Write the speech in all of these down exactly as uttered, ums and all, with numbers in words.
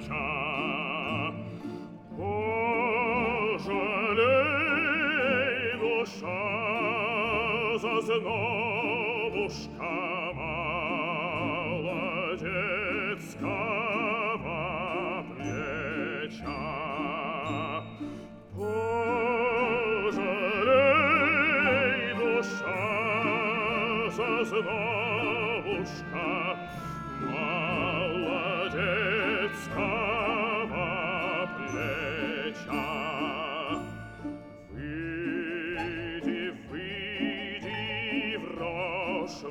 плеча. Пожалей, душа, зазнобушка молодецкого плеча. Пожалей, душа, зазнобушка молодецкого плеча. Выйди, выйди в рожь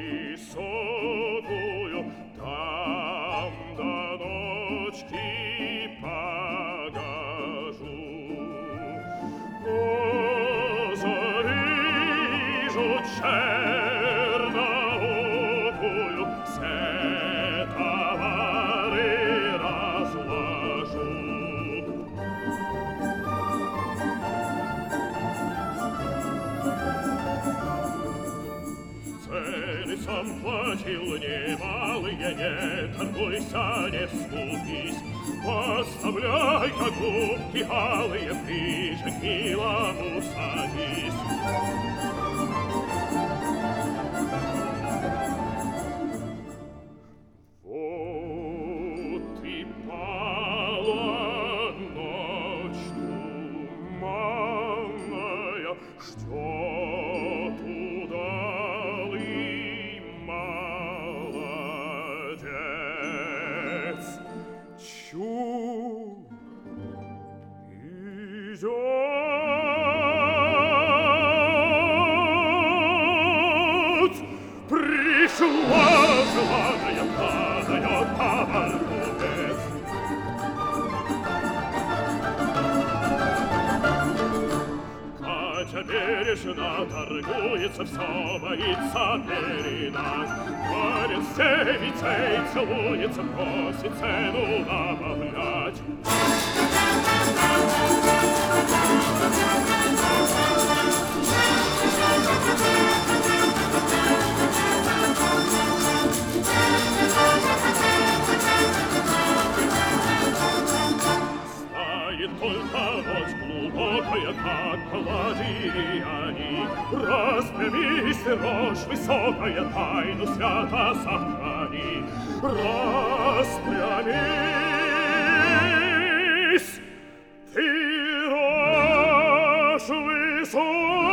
высокую, там до ночки погожу. Озарижу черноокую, все товары разложу. Цены сам платил немалые, не торгуйся, не скупись. Поставляй-ка губки алые, ближе к милому садись. Вот и пала ночь туманная, ждет удалый молодец. Чу идет, пришла желанная, падает товар-купец. Катя бережно торгуется, все боится передать. Парень с девицей целуется, просит цену добавлять. Знает только ночь глубокая, как ладьяне. Распрямись, рожь высокая, тайну свято сохрани. Распрямись, ты рожь высокая,